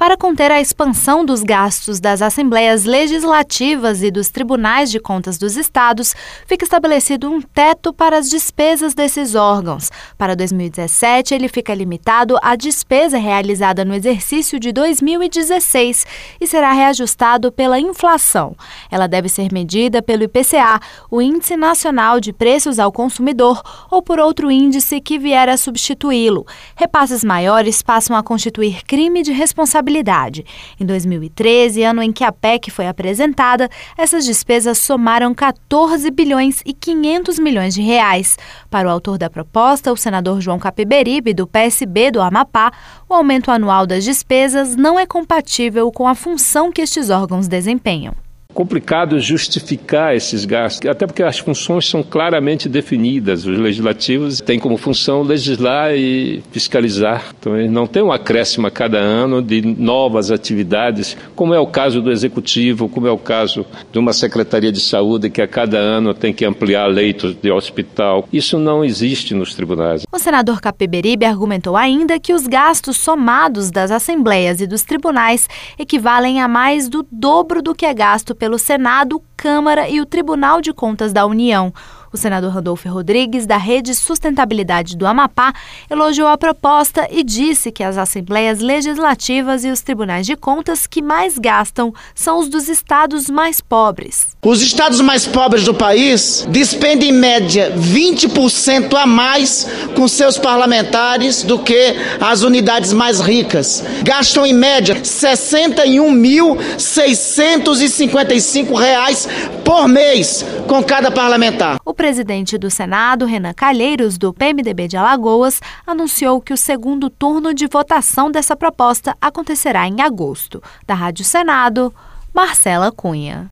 Para conter a expansão dos gastos das Assembleias Legislativas e dos Tribunais de Contas dos Estados, fica estabelecido um teto para as despesas desses órgãos. Para 2017, ele fica limitado à despesa realizada no exercício de 2016 e será reajustado pela inflação. Ela deve ser medida pelo IPCA, o Índice Nacional de Preços ao Consumidor, ou por outro índice que vier a substituí-lo. Repasses maiores passam a constituir crime de responsabilidade. Em 2013, ano em que a PEC foi apresentada, essas despesas somaram 14 bilhões e 500 milhões de reais. Para o autor da proposta, o senador João Capiberibe, do PSB do Amapá, o aumento anual das despesas não é compatível com a função que estes órgãos desempenham. Complicado justificar esses gastos, até porque as funções são claramente definidas. Os legislativos têm como função legislar e fiscalizar. Então, eles não têm um acréscimo a cada ano de novas atividades, como é o caso do Executivo, como é o caso de uma Secretaria de Saúde, que a cada ano tem que ampliar leitos de hospital. Isso não existe nos tribunais. O senador Capiberibe argumentou ainda que os gastos somados das assembleias e dos tribunais equivalem a mais do dobro do que é gasto pelo Senado, Câmara e o Tribunal de Contas da União. O senador Randolfo Rodrigues, da Rede Sustentabilidade do Amapá, elogiou a proposta e disse que as assembleias legislativas e os tribunais de contas que mais gastam são os dos estados mais pobres. Os estados mais pobres do país despendem em média 20% a mais com seus parlamentares do que as unidades mais ricas. Gastam em média R$ 61.655 por mês com cada parlamentar. O presidente do Senado, Renan Calheiros, do PMDB de Alagoas, anunciou que o segundo turno de votação dessa proposta acontecerá em agosto. Da Rádio Senado, Marcela Cunha.